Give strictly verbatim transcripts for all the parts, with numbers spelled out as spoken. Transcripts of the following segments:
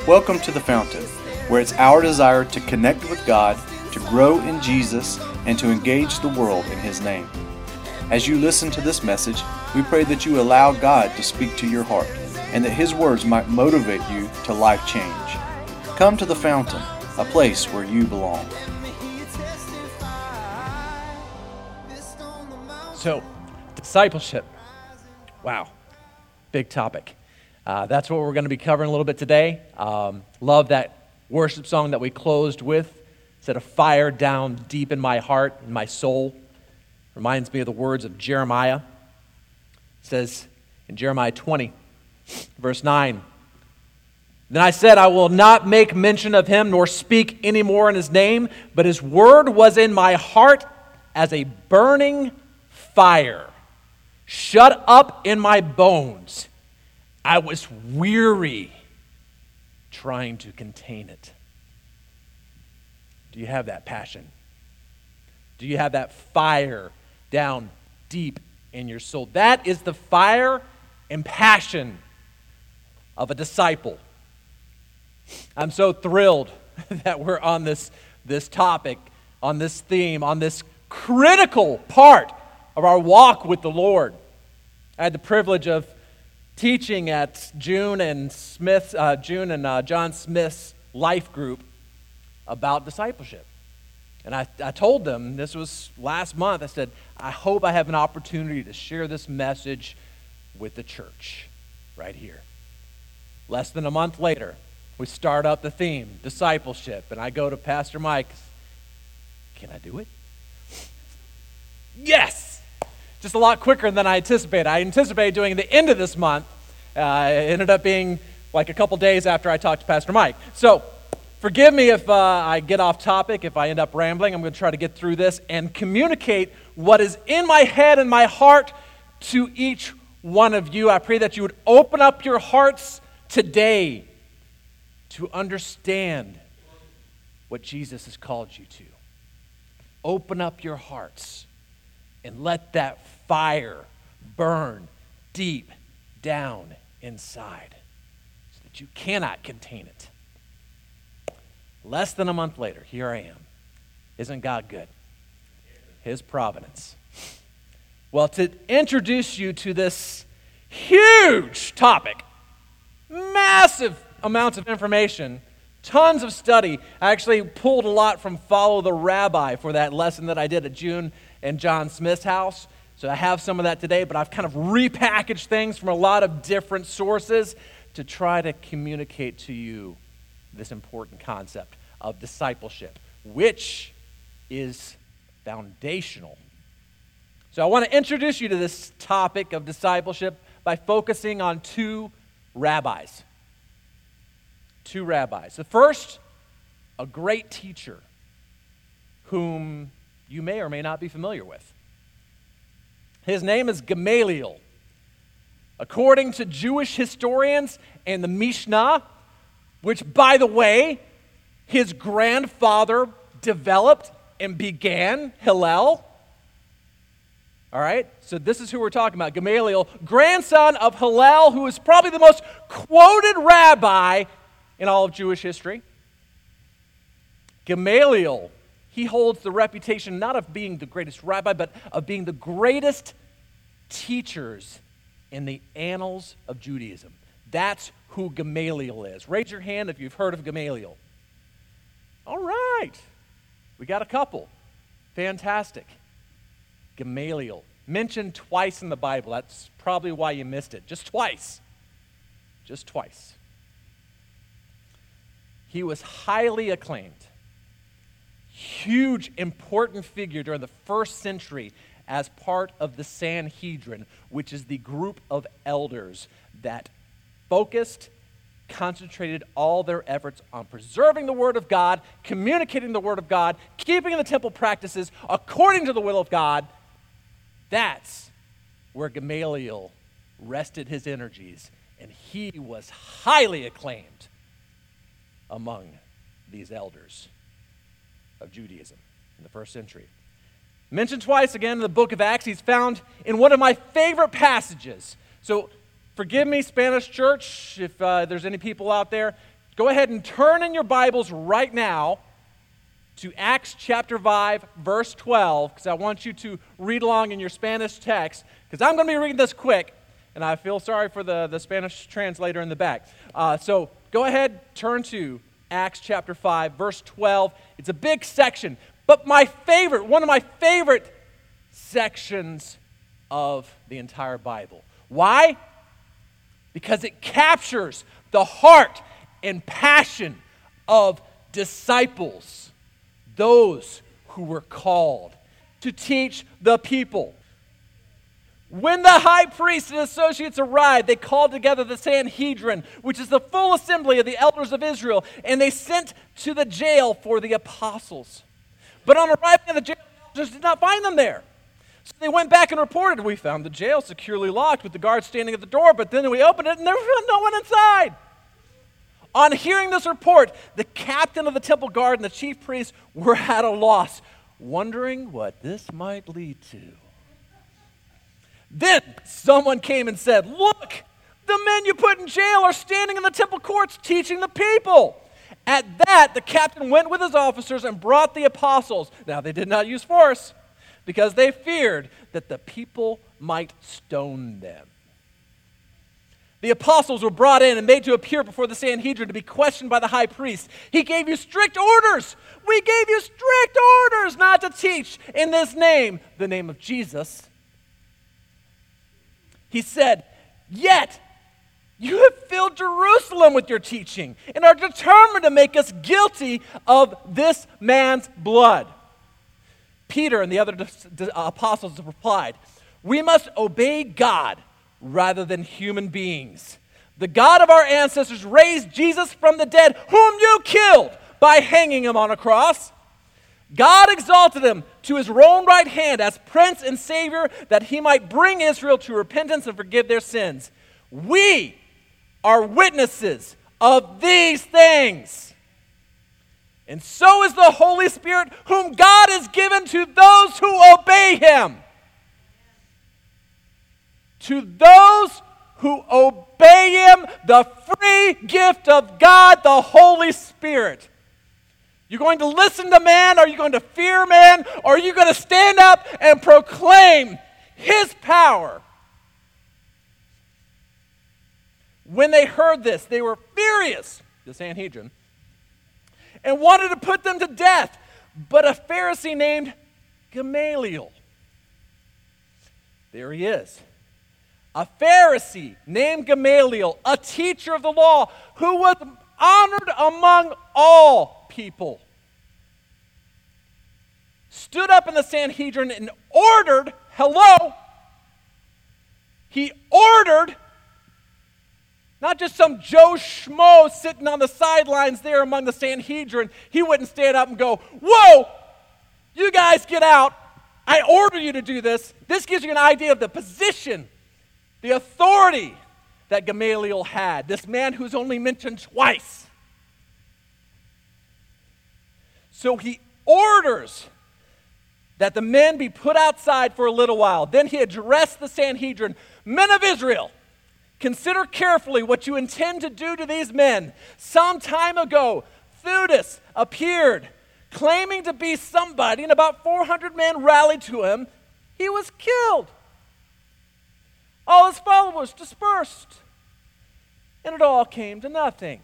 Welcome to The Fountain, where it's our desire to connect with God, to grow in Jesus, and to engage the world in His name. As you listen to this message, we pray that you allow God to speak to your heart, and that His words might motivate you to life change. Come to The Fountain, a place where you belong. So, discipleship. Wow, big topic. Uh, that's what we're going to be covering a little bit today. Um, love that worship song that we closed with. Set a fire down deep in my heart, in my soul. Reminds me of the words of Jeremiah. It says in Jeremiah twenty, verse nine, "Then I said, I will not make mention of him, nor speak any more in his name, but his word was in my heart as a burning fire, shut up in my bones. I was weary trying to contain it." Do you have that passion? Do you have that fire down deep in your soul? That is the fire and passion of a disciple. I'm so thrilled that we're on this, this topic, on this theme, on this critical part of our walk with the Lord. I had the privilege of teaching at June and Smith, uh, June and uh, John Smith's life group about discipleship. And I, I told them, this was last month, I said, I hope I have an opportunity to share this message with the church right here. Less than a month later, we start up the theme, discipleship, and I go to Pastor Mike, can I do it? Yes! Just a lot quicker than I anticipated. I anticipated doing the end of this month. Uh, it ended up being like a couple days after I talked to Pastor Mike. So, forgive me if uh, I get off topic, if I end up rambling. I'm going to try to get through this and communicate what is in my head and my heart to each one of you. I pray that you would open up your hearts today to understand what Jesus has called you to. Open up your hearts and let that fire burn deep down inside so that you cannot contain it. Less than a month later, here I am. Isn't God good? His providence. Well, to introduce you to this huge topic, massive amounts of information, tons of study. I actually pulled a lot from Follow the Rabbi for that lesson that I did at June and John Smith's house. So I have some of that today, but I've kind of repackaged things from a lot of different sources to try to communicate to you this important concept of discipleship, which is foundational. So I want to introduce you to this topic of discipleship by focusing on two rabbis. Two rabbis. The first, a great teacher whom you may or may not be familiar with. His name is Gamaliel. According to Jewish historians and the Mishnah, which, by the way, his grandfather developed and began, Hillel. All right, so this is who we're talking about, Gamaliel, grandson of Hillel, who is probably the most quoted rabbi in all of Jewish history. Gamaliel, he holds the reputation not of being the greatest rabbi, but of being the greatest teachers in the annals of Judaism. That's who Gamaliel is. Raise your hand if you've heard of Gamaliel. All right. We got a couple. Fantastic. Gamaliel. Mentioned twice in the Bible. That's probably why you missed it. Just twice. Just twice. He was highly acclaimed. Huge, important figure during the first century as part of the Sanhedrin, which is the group of elders that focused, concentrated all their efforts on preserving the Word of God, communicating the Word of God, keeping the temple practices according to the will of God. That's where Gamaliel rested his energies, and he was highly acclaimed among these elders of Judaism in the first century. Mentioned twice again in the book of Acts, he's found in one of my favorite passages. So forgive me, Spanish church, if uh, there's any people out there. go ahead and turn in your Bibles right now to Acts chapter five, verse twelve, because I want you to read along in your Spanish text, because I'm going to be reading this quick, and I feel sorry for the, the Spanish translator in the back. Uh, so go ahead, turn to Acts chapter five, verse twelve. It's a big section, but my favorite, one of my favorite sections of the entire Bible. Why? Because it captures the heart and passion of disciples, those who were called to teach the people. When the high priest and associates arrived, they called together the Sanhedrin, which is the full assembly of the elders of Israel, and they sent to the jail for the apostles. But on arriving at the jail, the elders did not find them there. So they went back and reported, "We found the jail securely locked with the guards standing at the door, but then we opened it and there was no one inside." On hearing this report, the captain of the temple guard and the chief priests were at a loss, wondering what this might lead to. Then someone came and said, "Look, the men you put in jail are standing in the temple courts teaching the people." At that, the captain went with his officers and brought the apostles. Now, they did not use force, because they feared that the people might stone them. The apostles were brought in and made to appear before the Sanhedrin to be questioned by the high priest. "He gave you strict orders. We gave you strict orders not to teach in this name, the name of Jesus." He said, "Yet you have filled Jerusalem with your teaching and are determined to make us guilty of this man's blood." Peter and the other apostles replied, "We must obey God rather than human beings. The God of our ancestors raised Jesus from the dead, whom you killed by hanging him on a cross. God exalted him to his own right hand as Prince and Savior, that he might bring Israel to repentance and forgive their sins. We are witnesses of these things. And so is the Holy Spirit, whom God has given to those who obey him." To those who obey him, the free gift of God, the Holy Spirit. You're going to listen to man? Are you going to fear man? Or are you going to stand up and proclaim his power? When they heard this, they were furious, the Sanhedrin, and wanted to put them to death. But a Pharisee named Gamaliel, there he is, a Pharisee named Gamaliel, a teacher of the law, who was honored among all people, stood up in the Sanhedrin and ordered, hello, he ordered, not just some Joe Schmo sitting on the sidelines there among the Sanhedrin. He wouldn't stand up and go, "Whoa, you guys get out. I order you to do this." This gives you an idea of the position, the authority that Gamaliel had, this man who's only mentioned twice. So he orders that the men be put outside for a little while. Then he addressed the Sanhedrin, "Men of Israel, consider carefully what you intend to do to these men. Some time ago, Theudas appeared, claiming to be somebody, and about four hundred men rallied to him. He was killed. All his followers dispersed, and it all came to nothing.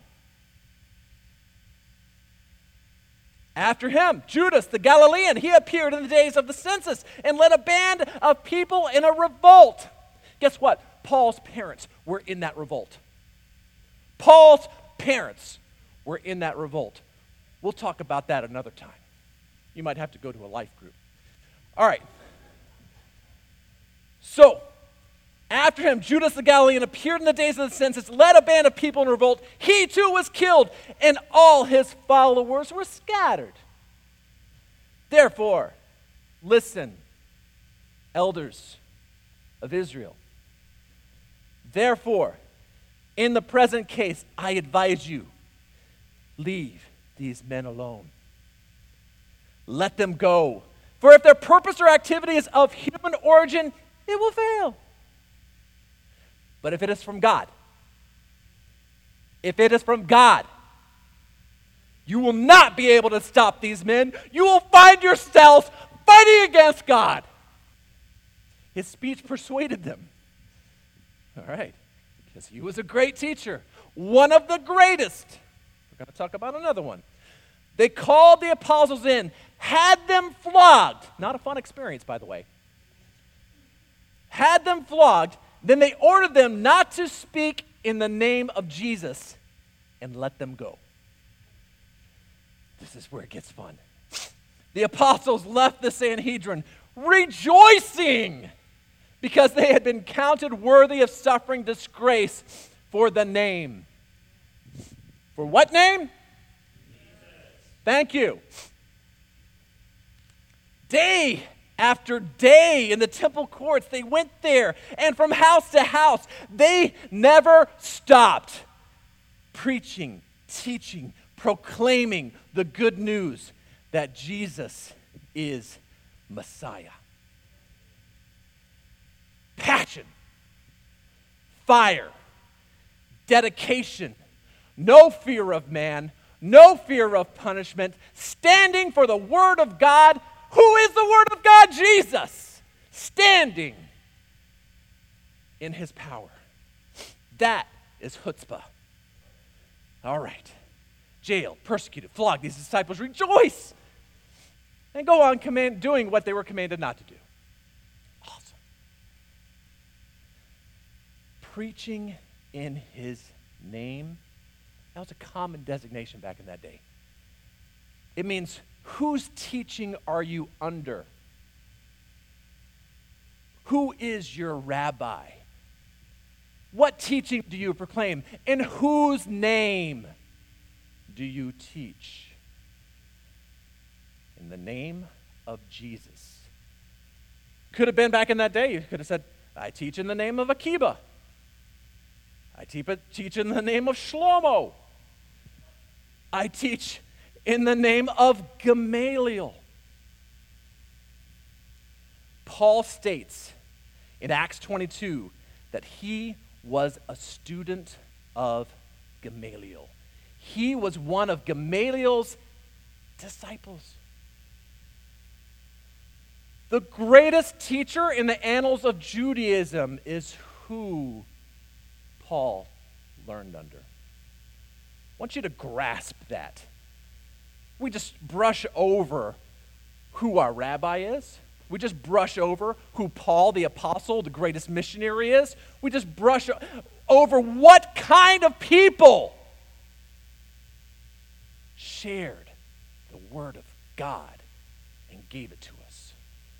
After him, Judas the Galilean, he appeared in the days of the census and led a band of people in a revolt." Guess what? Paul's parents were in that revolt. Paul's parents were in that revolt. We'll talk about that another time. You might have to go to a life group. All right. So, after him, Judas the Galilean appeared in the days of the census, led a band of people in revolt. He too was killed, and all his followers were scattered. Therefore, listen, elders of Israel. Therefore, in the present case, I advise you, leave these men alone. Let them go. For if their purpose or activity is of human origin, it will fail. But if it is from God, if it is from God, You will not be able to stop these men. You will find yourselves fighting against God. His speech persuaded them. All right, because he was a great teacher, one of the greatest. We're going to talk about another one. They called the apostles in, had them flogged. Not a fun experience, by the way. Had them flogged. Then they ordered them not to speak in the name of Jesus and let them go. This is where it gets fun. The apostles left the Sanhedrin rejoicing because they had been counted worthy of suffering disgrace for the name. For what name? Jesus. Thank you. Day after day in the temple courts, they went there, and from house to house, they never stopped preaching, teaching, proclaiming the good news that Jesus is Messiah. Passion, fire, dedication, no fear of man, no fear of punishment, standing for the Word of God. Who is the Word of God? Jesus. Standing in His power. That is chutzpah. All right. Jailed, persecuted, flogged. These disciples rejoice and go on command, doing what they were commanded not to do. Awesome. Preaching in His name, that was a common designation back in that day. It means, whose teaching are you under? Who is your rabbi? What teaching do you proclaim? In whose name do you teach? In the name of Jesus. Could have been back in that day. You could have said, I teach in the name of Akiba. I teach in the name of Shlomo. I teach in the name of Gamaliel. Paul states in Acts twenty-two that he was a student of Gamaliel. He was one of Gamaliel's disciples. The greatest teacher in the annals of Judaism is who Paul learned under. I want you to grasp that. We just brush over who our rabbi is. We just brush over who Paul, the apostle, the greatest missionary is. We just brush over what kind of people shared the Word of God and gave it to us.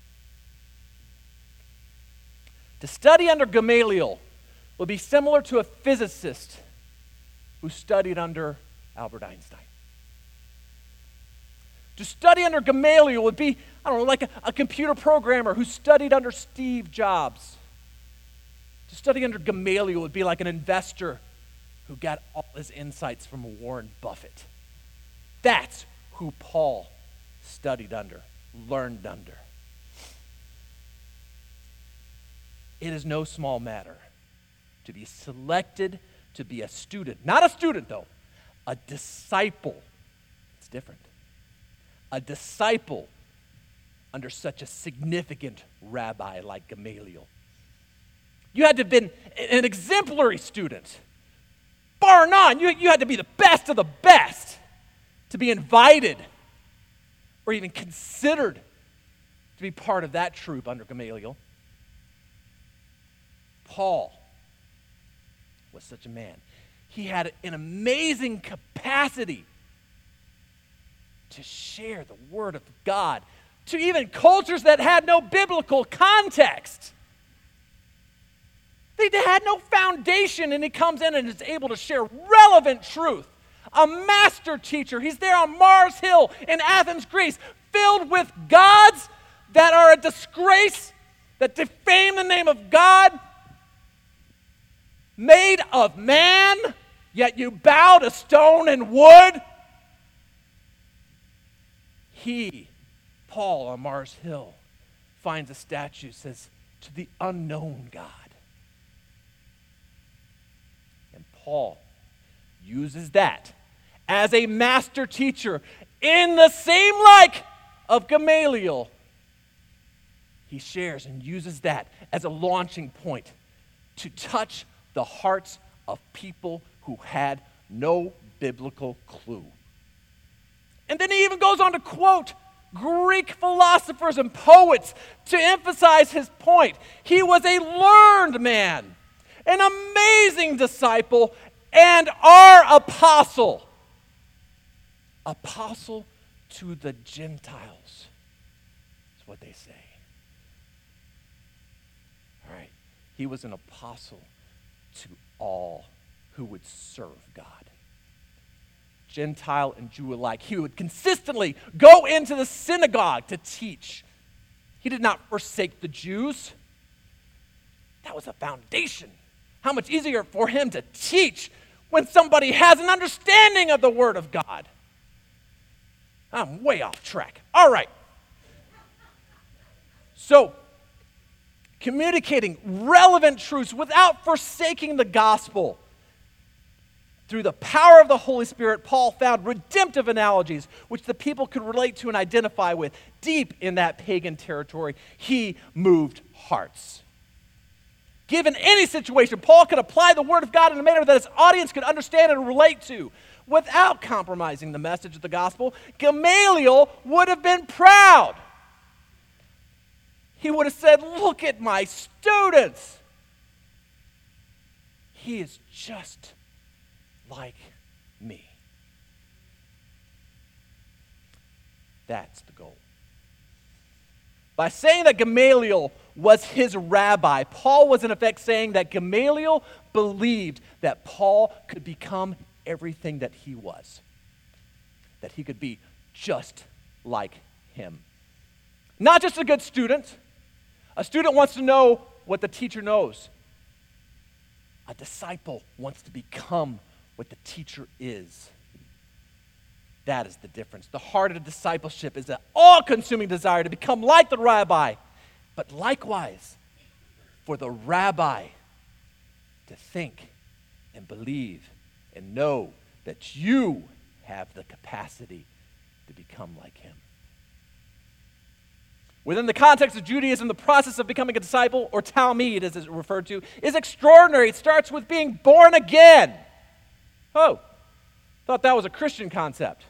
To study under Gamaliel would be similar to a physicist who studied under Albert Einstein. To study under Gamaliel would be, I don't know, like a, a computer programmer who studied under Steve Jobs. To study under Gamaliel would be like an investor who got all his insights from Warren Buffett. That's who Paul studied under, learned under. It is no small matter to be selected to be a student. Not a student, though. A disciple. It's different. A disciple under such a significant rabbi like Gamaliel. You had to have been an exemplary student. Bar none. You, you had to be the best of the best to be invited or even considered to be part of that troop under Gamaliel. Paul was such a man. He had an amazing capacity to share the Word of God to even cultures that had no biblical context. They had no foundation, and he comes in and is able to share relevant truth. A master teacher. He's there on Mars Hill in Athens, Greece, filled with gods that are a disgrace, that defame the name of God, made of man, yet you bow to stone and wood. He, Paul on Mars Hill, finds a statue, says, to the unknown God. And Paul uses that as a master teacher in the same like of Gamaliel. He shares and uses that as a launching point to touch the hearts of people who had no biblical clue. And then he even goes on to quote Greek philosophers and poets to emphasize his point. He was a learned man, an amazing disciple, and our apostle. Apostle to the Gentiles. That's what they say. All right. He was an apostle to all who would serve God. Gentile and Jew alike. He would consistently go into the synagogue to teach. He did not forsake the Jews. That was a foundation. How much easier for him to teach when somebody has an understanding of the Word of God. I'm way off track. All right. So, communicating relevant truths without forsaking the gospel. Through the power of the Holy Spirit, Paul found redemptive analogies which the people could relate to and identify with. Deep in that pagan territory, he moved hearts. Given any situation, Paul could apply the Word of God in a manner that his audience could understand and relate to without compromising the message of the gospel. Gamaliel would have been proud. He would have said, "Look at my students. He is just like me." That's the goal. By saying that Gamaliel was his rabbi, Paul was in effect saying that Gamaliel believed that Paul could become everything that he was, that he could be just like him. Not just a good student. A student wants to know what the teacher knows. A disciple wants to become what the teacher is. That is the difference. The heart of discipleship is an all-consuming desire to become like the rabbi, but likewise, for the rabbi to think and believe and know that you have the capacity to become like him. Within the context of Judaism, the process of becoming a disciple, or Talmud as it's referred to, is extraordinary. It starts with being born again. Oh, thought that was a Christian concept.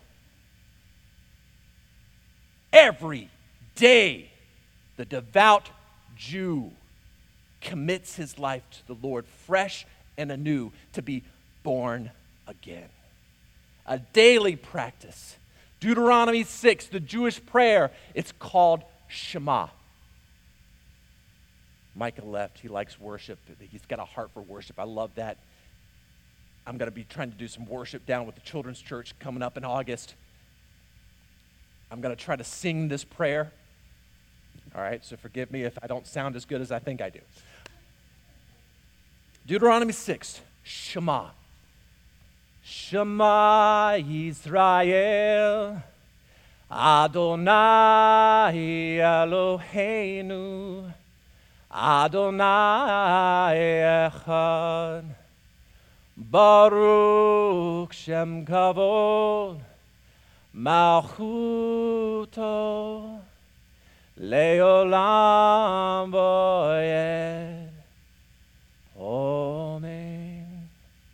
Every day, the devout Jew commits his life to the Lord fresh and anew to be born again. A daily practice. Deuteronomy six, the Jewish prayer, it's called Shema. Micah left. He likes worship. He's got a heart for worship. I love that. I'm going to be trying to do some worship down with the children's church coming up in August. I'm going to try to sing this prayer. All right, so forgive me if I don't sound as good as I think I do. Deuteronomy six, Shema. Shema Yisrael, Adonai Eloheinu, Adonai Echad, Baruch Shem Kavod, Malchuto, Leolam Boed, Amen.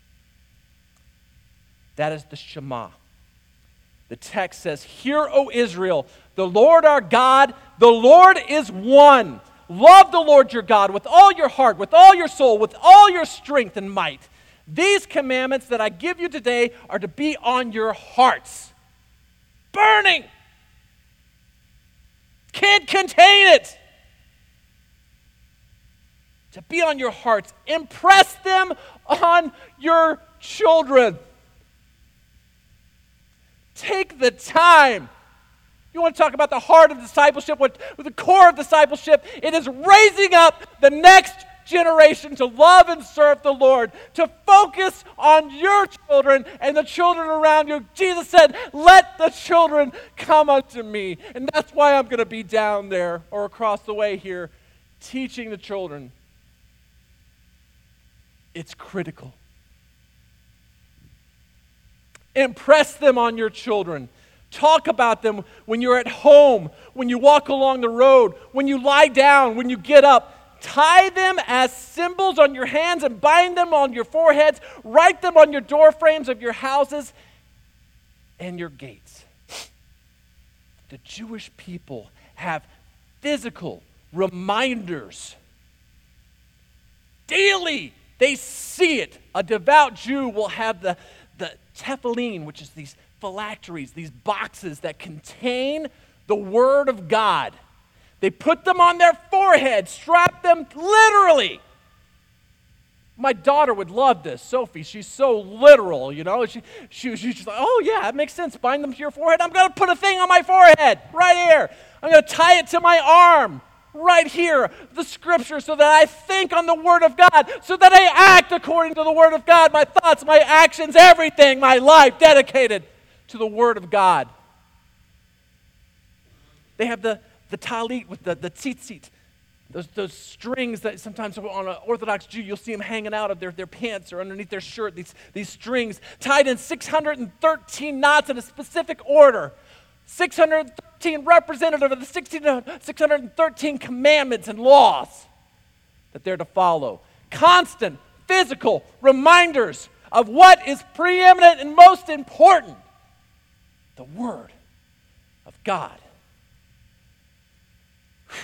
That is the Shema. The text says, "Hear, O Israel, the Lord our God, the Lord is one. Love the Lord your God with all your heart, with all your soul, with all your strength and might. These commandments that I give you today are to be on your hearts." Burning. Can't contain it. To be on your hearts. Impress them on your children. Take the time. You want to talk about the heart of discipleship, what, the core of discipleship? It is raising up the next generation to love and serve the Lord, to focus on your children and the children around you. Jesus said, "Let the children come unto me." And that's why I'm going to be down there or across the way here teaching the children. It's critical. Impress them on your children. Talk about them when you're at home, when you walk along the road, when you lie down, when you get up. Tie them as symbols on your hands and bind them on your foreheads. Write them on your door frames of your houses and your gates. The Jewish people have physical reminders. Daily, they see it. A devout Jew will have the, the tefillin, which is these phylacteries, these boxes that contain the Word of God. They put them on their forehead, strap them literally. My daughter would love this. Sophie, she's so literal, you know. She, she, she's just like, oh, yeah, that makes sense. Bind them to your forehead. I'm going to put a thing on my forehead right here. I'm going to tie it to my arm right here, the Scripture, so that I think on the Word of God, so that I act according to the Word of God. My thoughts, my actions, everything, my life dedicated to the Word of God. They have the, the talit with the, the tzitzit, those, those strings that sometimes on an Orthodox Jew, you'll see them hanging out of their, their pants or underneath their shirt, these, these strings tied in six hundred thirteen knots in a specific order. six hundred thirteen representative of the six hundred thirteen commandments and laws that they're to follow. Constant physical reminders of what is preeminent and most important. The Word of God. Whew.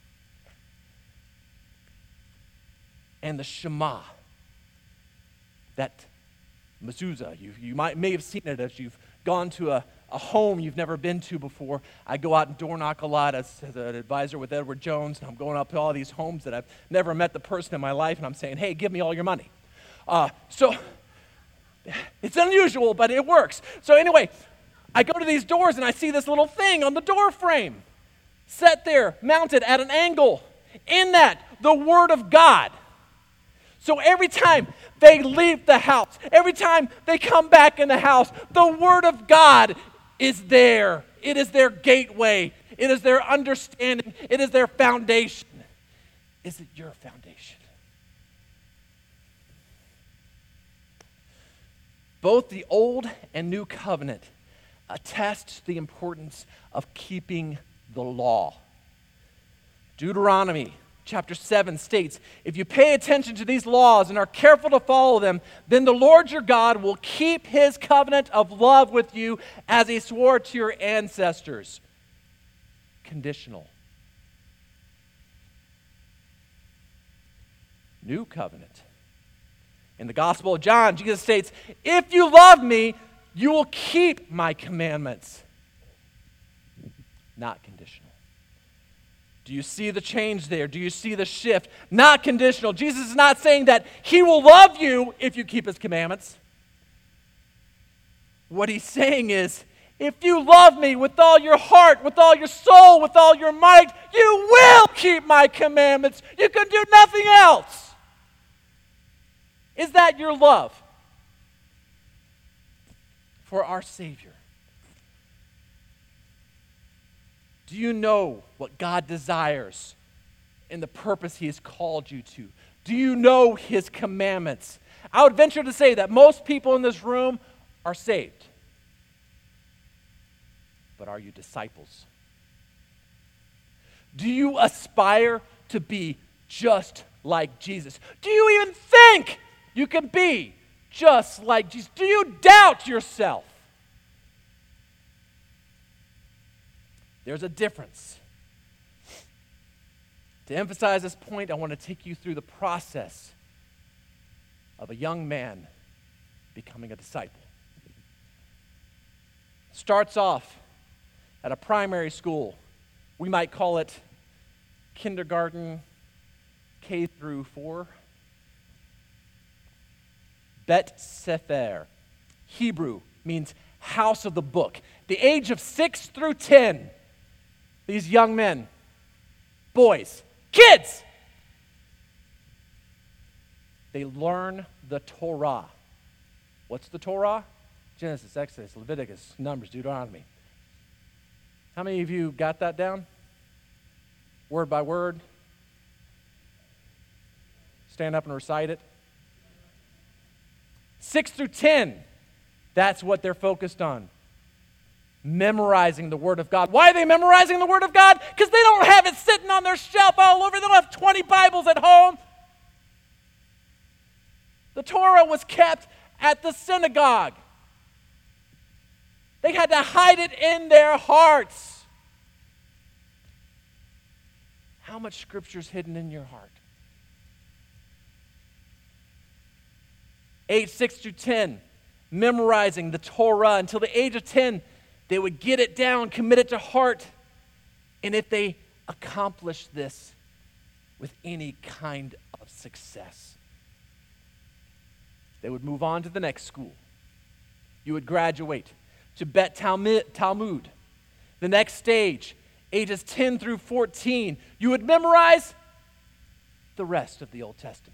And the Shema. That mezuzah. You, you might may have seen it as you've gone to a, a home you've never been to before. I go out and door knock a lot as, as an advisor with Edward Jones, and I'm going up to all these homes that I've never met the person in my life, and I'm saying, hey, give me all your money. Uh, so it's unusual, but it works. So anyway, I go to these doors and I see this little thing on the door frame, set there, mounted at an angle. In that, the Word of God. So every time they leave the house, every time they come back in the house, the Word of God is there. It is their gateway. It is their understanding. It is their foundation. Is it your foundation? Both the Old and New Covenant attest to the importance of keeping the law. Deuteronomy chapter seven states, if you pay attention to these laws and are careful to follow them, then the Lord your God will keep his covenant of love with you as he swore to your ancestors. Conditional. New covenant. In the Gospel of John, Jesus states, if you love me, you will keep my commandments. Not conditional. Do you see the change there? Do you see the shift? Not conditional. Jesus is not saying that he will love you if you keep his commandments. What he's saying is, if you love me with all your heart, with all your soul, with all your might, you will keep my commandments. You can do nothing else. Is that your love for our Savior? Do you know what God desires and the purpose he has called you to? Do you know his commandments? I would venture to say that most people in this room are saved. But are you disciples? Do you aspire to be just like Jesus? Do you even think you can be just like Jesus? Do you doubt yourself? There's a difference. To emphasize this point, I want to take you through the process of a young man becoming a disciple. Starts off at a primary school. We might call it kindergarten, K through four. Bet Sefer. Hebrew means house of the book. The age of six through ten. These young men, boys, kids, they learn the Torah. What's the Torah? Genesis, Exodus, Leviticus, Numbers, Deuteronomy. How many of you got that down? Word by word? Stand up and recite it. Six through ten, That's what they're focused on. Memorizing the Word of God. Why are they memorizing the Word of God? Because they don't have it sitting on their shelf all over. They don't have twenty Bibles at home. The Torah was kept at the synagogue. They had to hide it in their hearts. How much Scripture is hidden in your heart? Age six through ten, memorizing the Torah until the age of ten. They would get it down, commit it to heart. And if they accomplished this with any kind of success, they would move on to the next school. You would graduate to Bet Talmud. The next stage, ages ten through fourteen, you would memorize the rest of the Old Testament.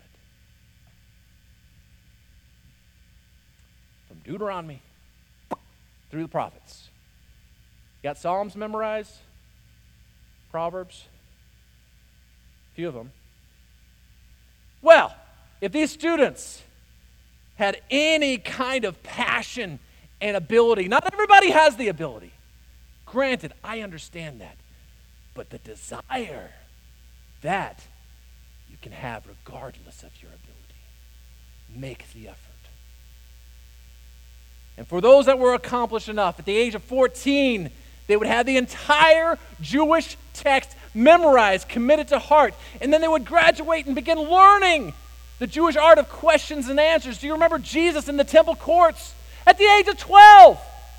From Deuteronomy through the prophets. You got Psalms memorized, Proverbs, a few of them. Well, if these students had any kind of passion and ability, not everybody has the ability. Granted, I understand that. But the desire, that you can have regardless of your ability. Make the effort. And for those that were accomplished enough, at the age of fourteen, they would have the entire Jewish text memorized, committed to heart. And then they would graduate and begin learning the Jewish art of questions and answers. Do you remember Jesus in the temple courts at the age of twelve?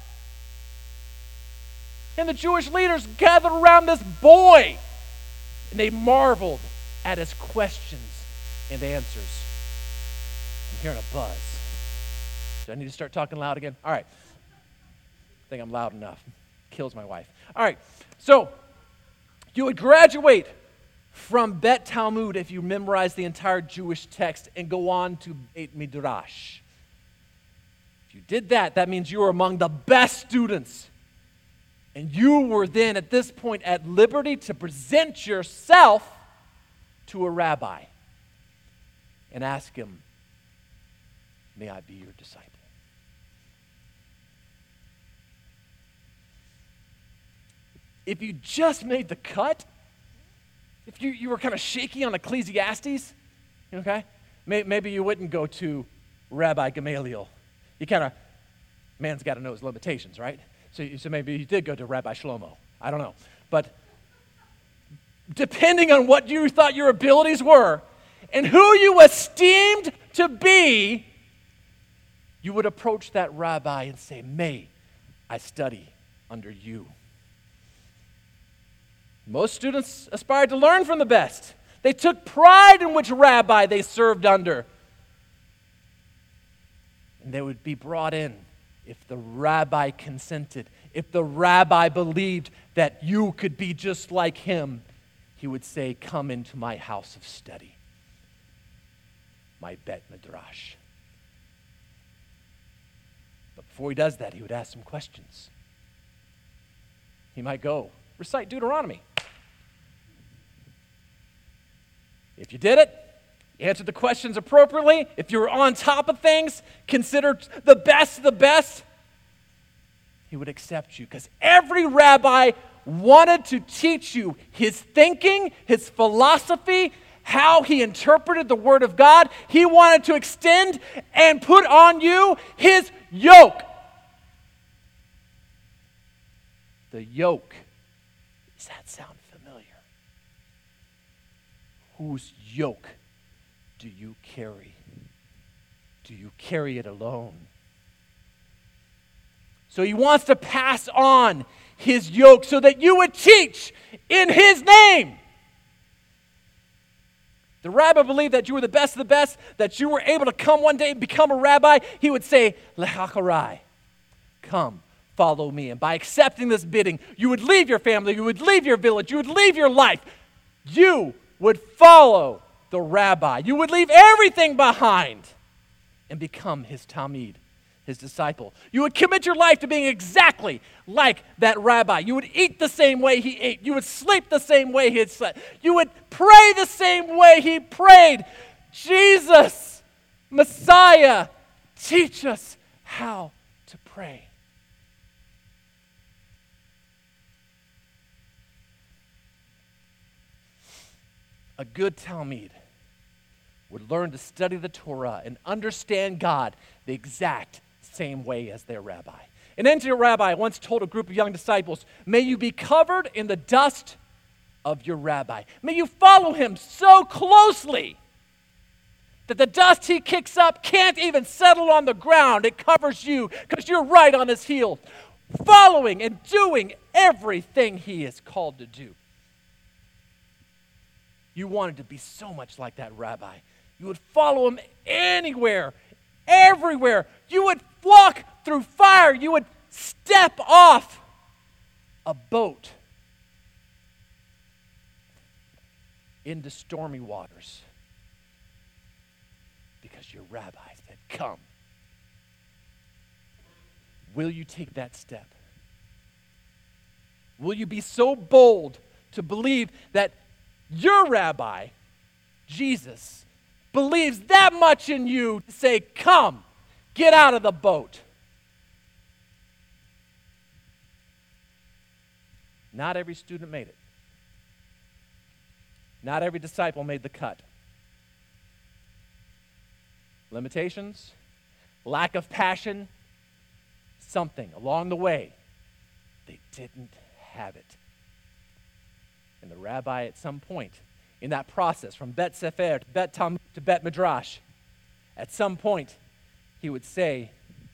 And the Jewish leaders gathered around this boy, and they marveled at his questions and answers. I'm hearing a buzz. Do I need to start talking loud again? All right. I think I'm loud enough. Kills my wife. All right. So, you would graduate from Bet Talmud if you memorize the entire Jewish text and go on to Beit Midrash. If you did that, that means you were among the best students. And you were then, at this point, at liberty to present yourself to a rabbi and ask him, may I be your disciple? If you just made the cut, if you, you were kind of shaky on Ecclesiastes, okay, may, maybe you wouldn't go to Rabbi Gamaliel. You kind of, man's got to know his limitations, right? So, so maybe you did go to Rabbi Shlomo. I don't know. But depending on what you thought your abilities were and who you esteemed to be, you would approach that rabbi and say, may I study under you. Most students aspired to learn from the best. They took pride in which rabbi they served under. And they would be brought in if the rabbi consented. If the rabbi believed that you could be just like him, he would say, come into my house of study, my Bet Midrash. But before he does that, he would ask some questions. He might go, recite Deuteronomy. If you did it, you answered the questions appropriately, if you were on top of things, considered the best of the best, he would accept you. Because every rabbi wanted to teach you his thinking, his philosophy, how he interpreted the Word of God. He wanted to extend and put on you his yoke. The yoke. Does that sound familiar? Whose yoke do you carry? Do you carry it alone? So he wants to pass on his yoke so that you would teach in his name. The rabbi believed that you were the best of the best, that you were able to come one day and become a rabbi. He would say, Lechacharai, come, follow me. And by accepting this bidding, you would leave your family, you would leave your village, you would leave your life. You would follow the rabbi. You would leave everything behind and become his talmid, his disciple. You would commit your life to being exactly like that rabbi. You would eat the same way he ate. You would sleep the same way he had slept. You would pray the same way he prayed. Jesus, Messiah, teach us how to pray. A good Talmud would learn to study the Torah and understand God the exact same way as their rabbi. An ancient rabbi once told a group of young disciples, "May you be covered in the dust of your rabbi. May you follow him so closely that the dust he kicks up can't even settle on the ground. It covers you because you're right on his heels, following and doing everything he is called to do." You wanted to be so much like that rabbi. You would follow him anywhere, everywhere. You would walk through fire. You would step off a boat into stormy waters because your rabbi said, "Come." Will you take that step? Will you be so bold to believe that your rabbi, Jesus, believes that much in you to say, "Come, get out of the boat"? Not every student made it. Not every disciple made the cut. Limitations, lack of passion, something along the way, they didn't have it. And the rabbi at some point in that process, from Bet Sefer to Bet Talmud to Bet Midrash, at some point he would say,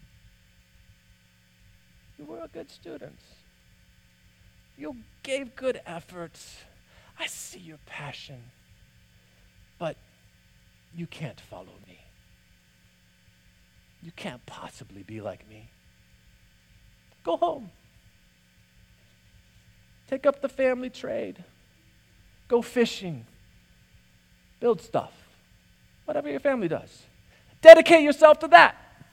"You were a good student. You gave good efforts. I see your passion. But you can't follow me. You can't possibly be like me. Go home. Take up the family trade. Go fishing. Build stuff. Whatever your family does. Dedicate yourself to that.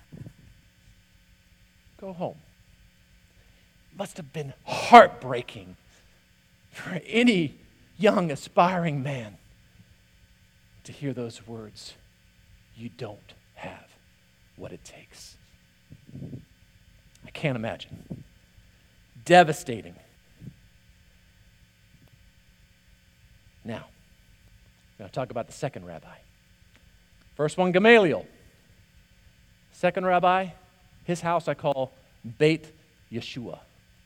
Go home." It must have been heartbreaking for any young, aspiring man to hear those words. You don't have what it takes. I can't imagine. Devastating. Now, I'm going to talk about the second rabbi. First one, Gamaliel. Second rabbi, his house I call Beit Yeshua.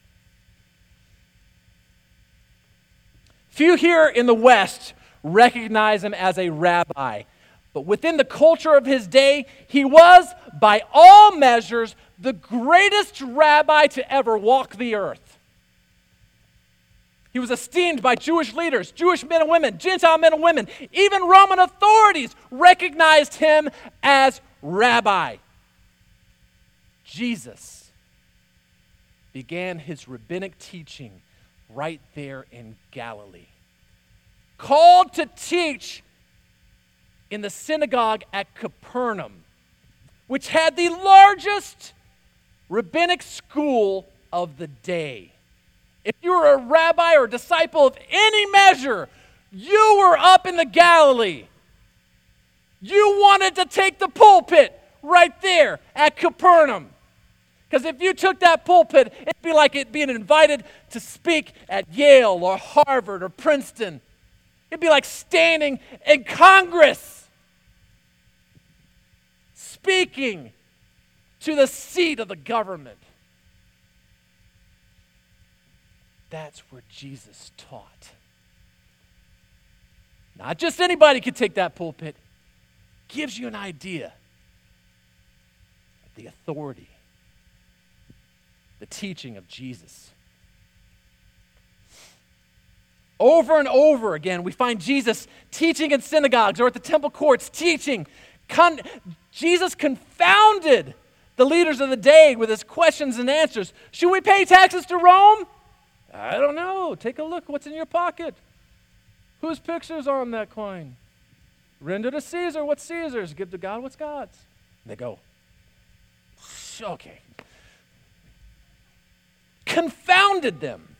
Few here in the West recognize him as a rabbi, but within the culture of his day, he was, by all measures, the greatest rabbi to ever walk the earth. He was esteemed by Jewish leaders, Jewish men and women, Gentile men and women. Even Roman authorities recognized him as rabbi. Jesus began his rabbinic teaching right there in Galilee. Called to teach in the synagogue at Capernaum, which had the largest rabbinic school of the day. If you were a rabbi or a disciple of any measure, you were up in the Galilee. You wanted to take the pulpit right there at Capernaum. Because if you took that pulpit, it'd be like it being invited to speak at Yale or Harvard or Princeton. It'd be like standing in Congress, speaking to the seat of the government. That's where Jesus taught. Not just anybody could take that pulpit. Gives you an idea of the authority, the teaching of Jesus. Over and over again, we find Jesus teaching in synagogues or at the temple courts, teaching. Con- Jesus confounded the leaders of the day with his questions and answers. Should we pay taxes to Rome? I don't know. Take a look. What's in your pocket? Whose picture's on that coin? Render to Caesar what's Caesar's. Give to God what's God's. And they go, okay. Confounded them.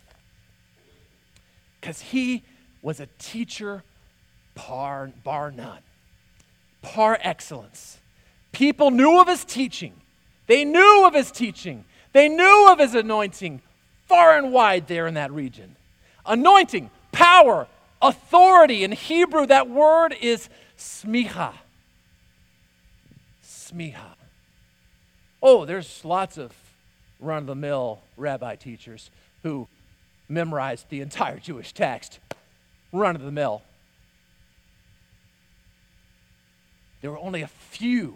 Because he was a teacher par, bar none. Par excellence. People knew of his teaching. They knew of his teaching. They knew of his anointing far and wide there in that region. Anointing, power, authority. In Hebrew, that word is smicha. Smicha. Oh, there's lots of run-of-the-mill rabbi teachers who memorized the entire Jewish text. Run-of-the-mill. There were only a few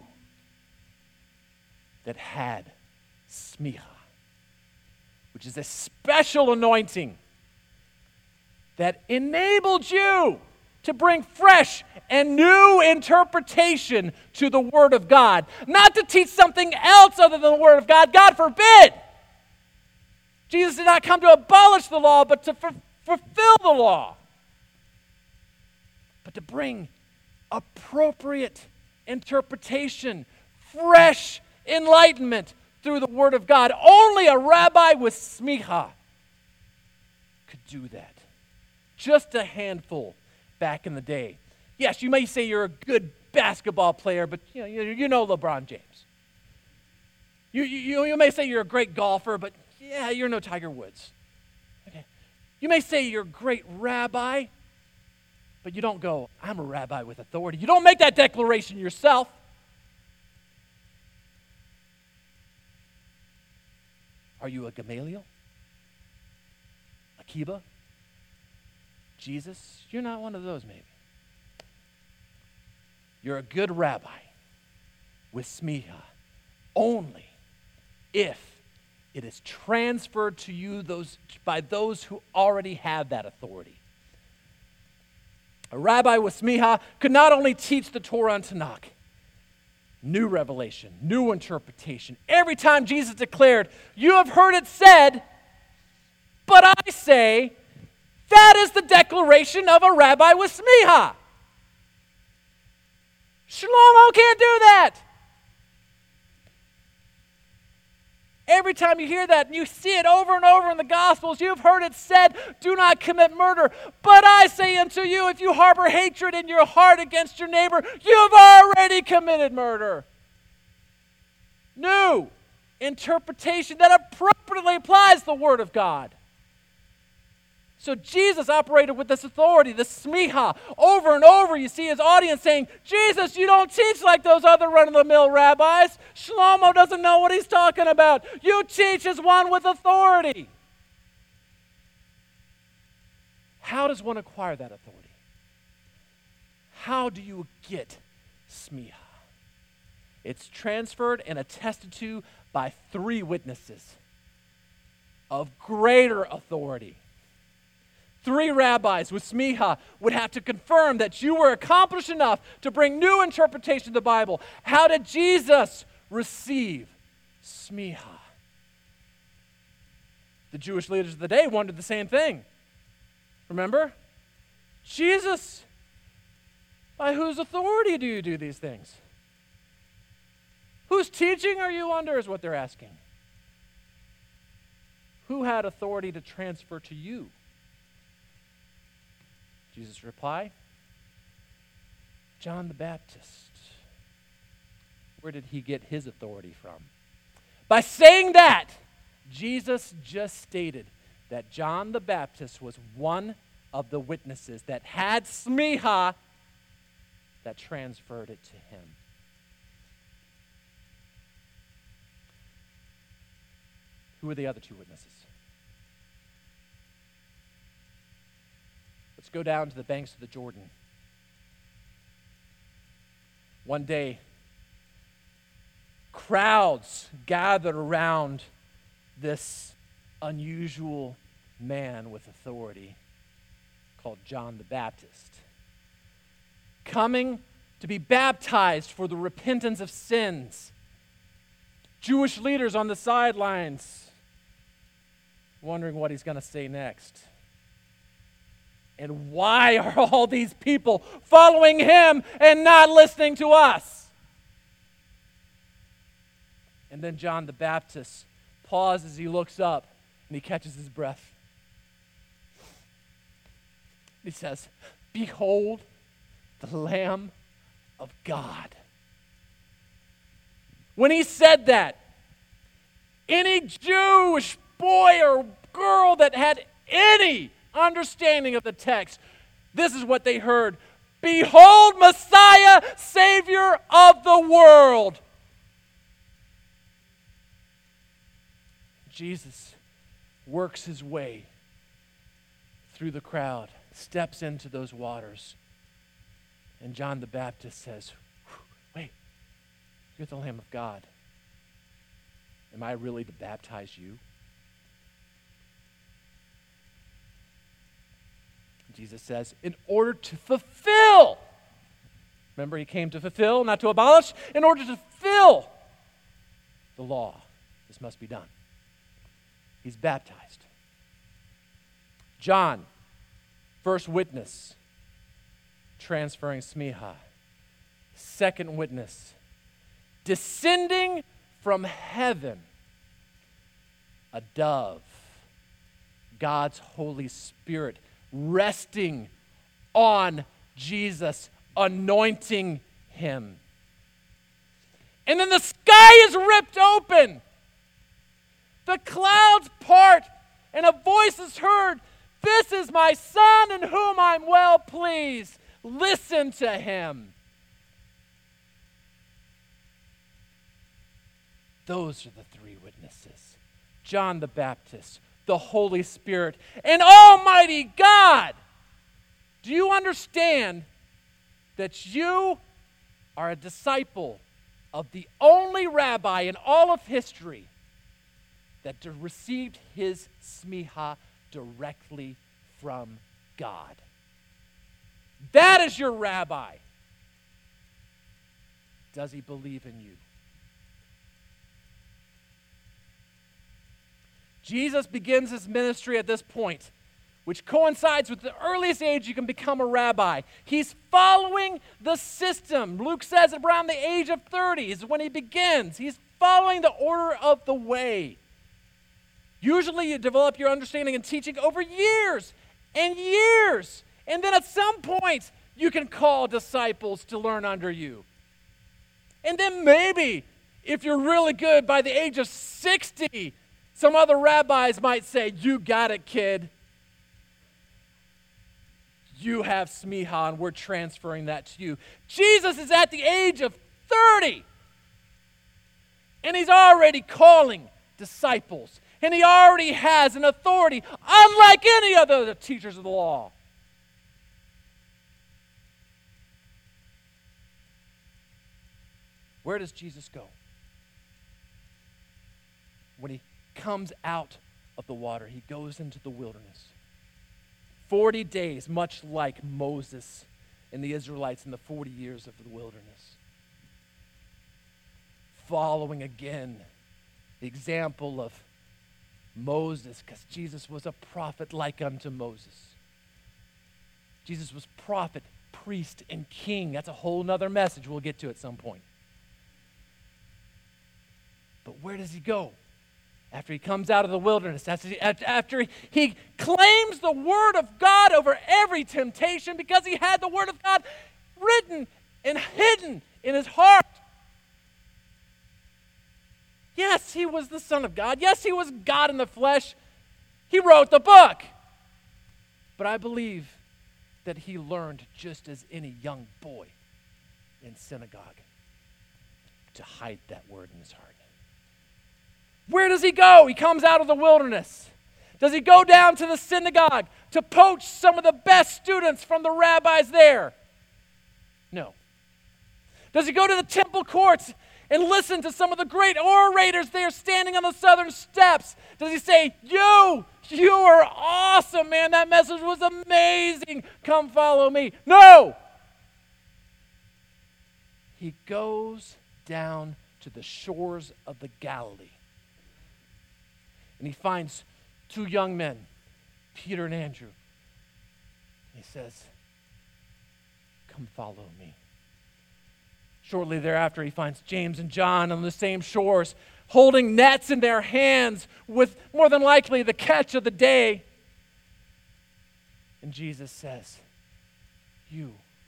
that had smicha, which is a special anointing that enabled you to bring fresh and new interpretation to the Word of God. Not to teach something else other than the Word of God. God forbid! Jesus did not come to abolish the law, but to f- fulfill the law. But to bring appropriate interpretation, fresh enlightenment through the Word of God. Only a rabbi with smicha could do that. Just a handful back in the day. Yes, you may say you're a good basketball player, but you know, you, you know LeBron James. You, you, you may say you're a great golfer, but yeah, you're no Tiger Woods. Okay. You may say you're a great rabbi, but you don't go, I'm a rabbi with authority. You don't make that declaration yourself. Are you a Gamaliel? Akiba? Jesus? You're not one of those, maybe. You're a good rabbi with smicha only if it is transferred to you those, by those who already have that authority. A rabbi with smicha could not only teach the Torah and Tanakh, new revelation, new interpretation. Every time Jesus declared, you have heard it said, but I say, that is the declaration of a rabbi with smicha. Shlomo can't do that. Every time you hear that and you see it over and over in the Gospels, you've heard it said, do not commit murder. But I say unto you, if you harbor hatred in your heart against your neighbor, you've already committed murder. New interpretation that appropriately applies the Word of God. So Jesus operated with this authority, this smicha. Over and over you see his audience saying, Jesus, you don't teach like those other run-of-the-mill rabbis. Shlomo doesn't know what he's talking about. You teach as one with authority. How does one acquire that authority? How do you get smicha? It's transferred and attested to by three witnesses of greater authority. Three rabbis with smicha would have to confirm that you were accomplished enough to bring new interpretation of the Bible. How did Jesus receive smicha? The Jewish leaders of the day wondered the same thing. Remember? Jesus, by whose authority do you do these things? Whose teaching are you under is what they're asking. Who had authority to transfer to you? Jesus' reply, John the Baptist. Where did he get his authority from? By saying that, Jesus just stated that John the Baptist was one of the witnesses that had smicha that transferred it to him. Who are the other two witnesses? Let's go down to the banks of the Jordan. One day, crowds gathered around this unusual man with authority called John the Baptist, coming to be baptized for the repentance of sins. Jewish leaders on the sidelines wondering what he's going to say next. And why are all these people following him and not listening to us? And then John the Baptist pauses, he looks up, and he catches his breath. He says, behold the Lamb of God. When he said that, Any Jewish boy or girl that had any understanding of the text, this is what they heard. Behold, Messiah, Savior of the world. Jesus works his way through the crowd, steps into those waters, and John the Baptist says, wait, you're the Lamb of God. Am I really to baptize you? Jesus says, in order to fulfill, remember he came to fulfill, not to abolish, in order to fulfill the law, this must be done. He's baptized. John, first witness, transferring smicha. Second witness, descending from heaven, a dove, God's Holy Spirit, resting on Jesus, anointing him. And then the sky is ripped open. The clouds part, and a voice is heard. This is my Son in whom I'm well pleased. Listen to him. Those are the three witnesses. John the Baptist, the Holy Spirit, and Almighty God. Do you understand that you are a disciple of the only rabbi in all of history that received his smicha directly from God? That is your rabbi. Does he believe in you? Jesus begins his ministry at this point, which coincides with the earliest age you can become a rabbi. He's following the system. Luke says around the age of thirty is when he begins. He's following the order of the way. Usually you develop your understanding and teaching over years and years. And then at some point, you can call disciples to learn under you. And then maybe, if you're really good, by the age of sixty, some other rabbis might say, you got it, kid. You have smicha, and we're transferring that to you. Jesus is at the age of thirty, and he's already calling disciples, and he already has an authority unlike any other teachers of the law. Where does Jesus go? When he comes out of the water, he goes into the wilderness. Forty days, much like Moses and the Israelites in the forty years of the wilderness. Following again the example of Moses, because Jesus was a prophet like unto Moses. Jesus was prophet, priest, and king. That's a whole nother message we'll get to at some point. But where does he go? After he comes out of the wilderness, after he, after he claims the word of God over every temptation because he had the word of God written and hidden in his heart. Yes, he was the Son of God. Yes, he was God in the flesh. He wrote the book. But I believe that he learned just as any young boy in synagogue to hide that word in his heart. Where does he go? He comes out of the wilderness. Does he go down to the synagogue to poach some of the best students from the rabbis there? No. Does he go to the temple courts and listen to some of the great orators there standing on the southern steps? Does he say, you, you are awesome, man. That message was amazing. Come follow me. No. He goes down to the shores of the Galilee. And he finds two young men, Peter and Andrew. He says, come follow me. Shortly thereafter, he finds James and John on the same shores, holding nets in their hands with more than likely the catch of the day. And Jesus says, you,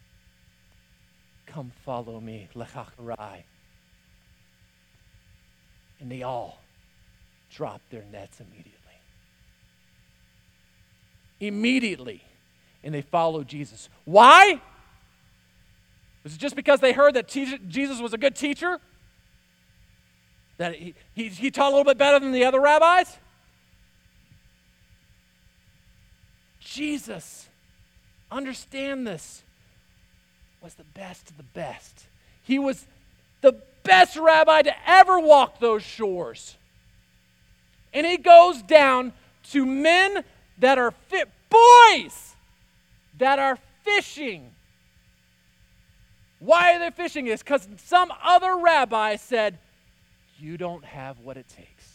come follow me, lechach rai. And they all dropped their nets immediately. Immediately. And they followed Jesus. Why? Was it just because they heard that te- Jesus was a good teacher? That he, he, he taught a little bit better than the other rabbis? Jesus, understand this, was the best of the best. He was the best rabbi to ever walk those shores. And he goes down to men that are fit, boys that are fishing. Why are they fishing? It's because some other rabbi said, you don't have what it takes.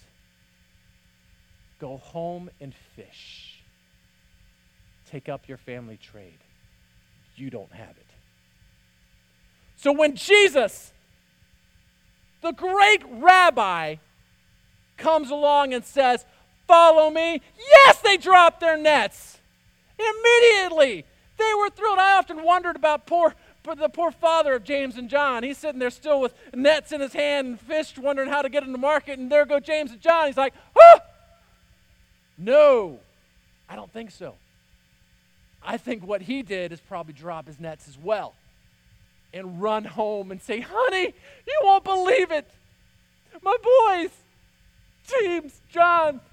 Go home and fish. Take up your family trade. You don't have it. So when Jesus, the great rabbi, comes along and says, follow me, yes, they dropped their nets. Immediately. They were thrilled. I often wondered about poor, the poor father of James and John. He's sitting there still with nets in his hand and fish, wondering how to get in the market, and there go James and John. He's like, huh? No, I don't think so. I think what he did is probably drop his nets as well and run home and say, honey, you won't believe it. My boys, James, John,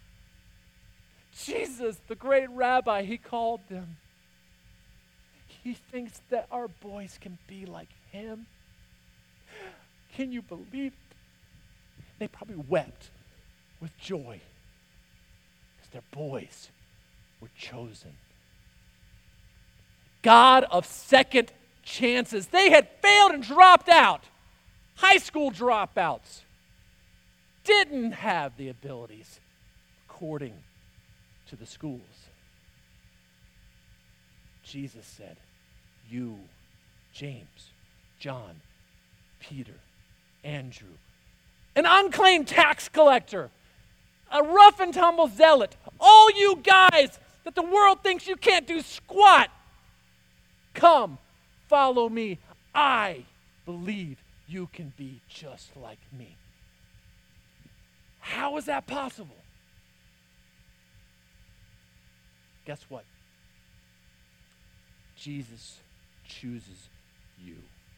Jesus, the great rabbi, he called them. He thinks that our boys can be like him. Can you believe it? They probably wept with joy because their boys were chosen. God of second chances. They had failed and dropped out. High school dropouts. Didn't have the abilities according to the schools. Jesus said, you, James, John, Peter, Andrew, an unclaimed tax collector, a rough and tumble zealot, all you guys that the world thinks you can't do squat, come, follow me. I believe you can be just like me. How is that possible? Guess what? Jesus chooses you.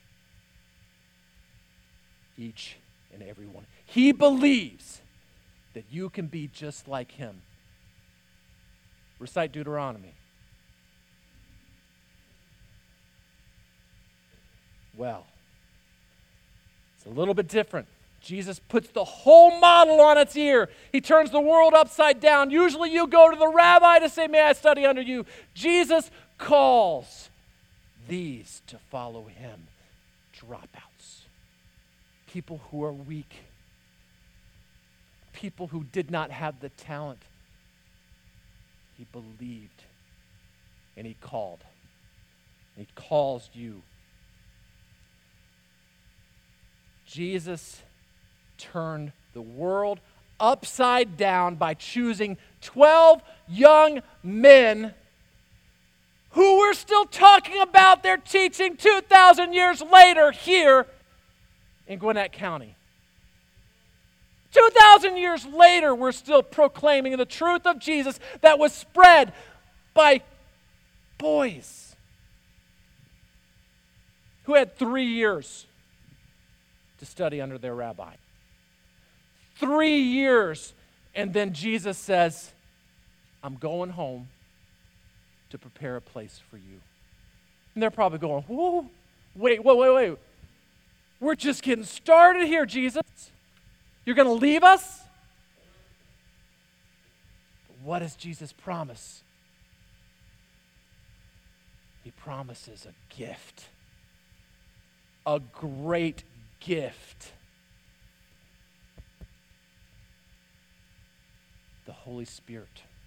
Each and every one. He believes that you can be just like him. Recite Deuteronomy. Well, it's a little bit different. Jesus puts the whole model on its ear. He turns the world upside down. Usually you go to the rabbi to say, may I study under you? Jesus calls these to follow him. Dropouts. People who are weak. People who did not have the talent. He believed and he called. He calls you. Jesus turned the world upside down by choosing twelve young men who we're still talking about their teaching two thousand years later here in Gwinnett County. two thousand years later, we're still proclaiming the truth of Jesus that was spread by boys who had three years to study under their rabbi. Three years, and then Jesus says, I'm going home to prepare a place for you. And they're probably going, whoa, wait, wait, wait, wait. We're just getting started here, Jesus. You're going to leave us? But what does Jesus promise? He promises a gift. A great gift. The Holy Spirit.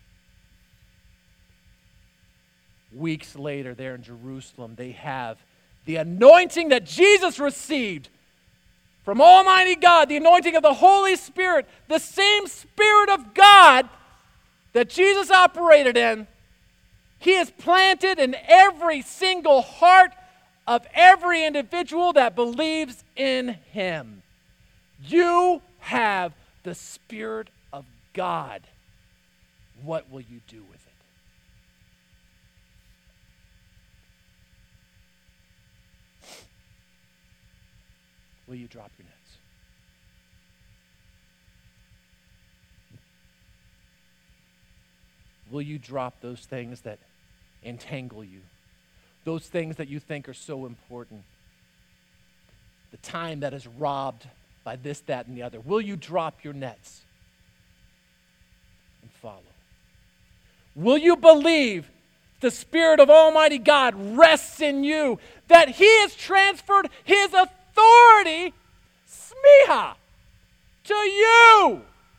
Weeks later, there in Jerusalem, they have the anointing that Jesus received from Almighty God, the anointing of the Holy Spirit, the same Spirit of God that Jesus operated in. He is planted in every single heart of every individual that believes in him. You have the Spirit God, what will you do with it? Will you drop your nets? Will you drop those things that entangle you? Those things that you think are so important? The time that is robbed by this, that, and the other. Will you drop your nets and follow? Will you believe the Spirit of Almighty God rests in you, that He has transferred His authority, smiha, to you?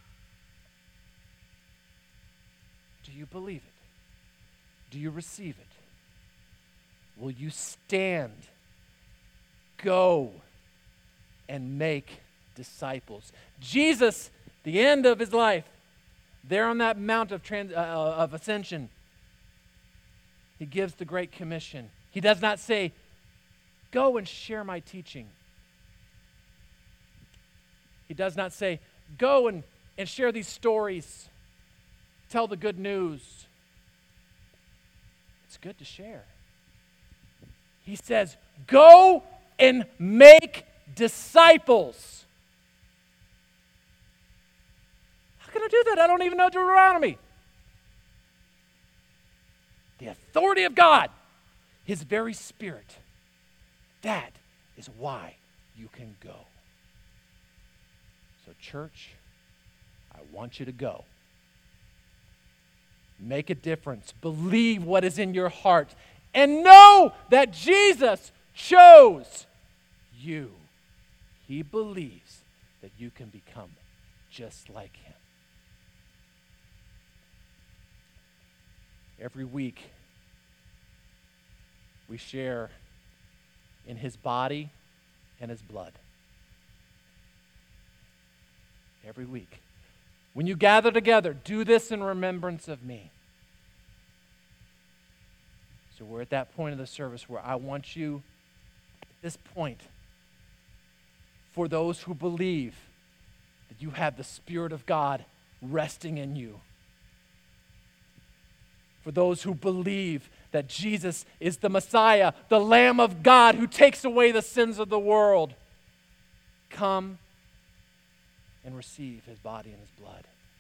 Do you believe it? Do you receive it? Will you stand, go, and make disciples? Jesus, the end of His life, there on that mount of, trans, uh, of ascension, He gives the Great Commission. He does not say, go and share my teaching. He does not say, go and, and share these stories. Tell the good news. It's good to share. He says, go and make disciples. How can I do that? I don't even know Deuteronomy. The authority of God, His very Spirit. That is why you can go. So, church, I want you to go. Make a difference. Believe what is in your heart. And know that Jesus chose you. He believes that you can become just like Him. Every week, we share in His body and His blood. Every week. When you gather together, do this in remembrance of me. So we're at that point of the service where I want you, at this point, for those who believe that you have the Spirit of God resting in you, for those who believe that Jesus is the Messiah, the Lamb of God who takes away the sins of the world, come and receive His body and His blood.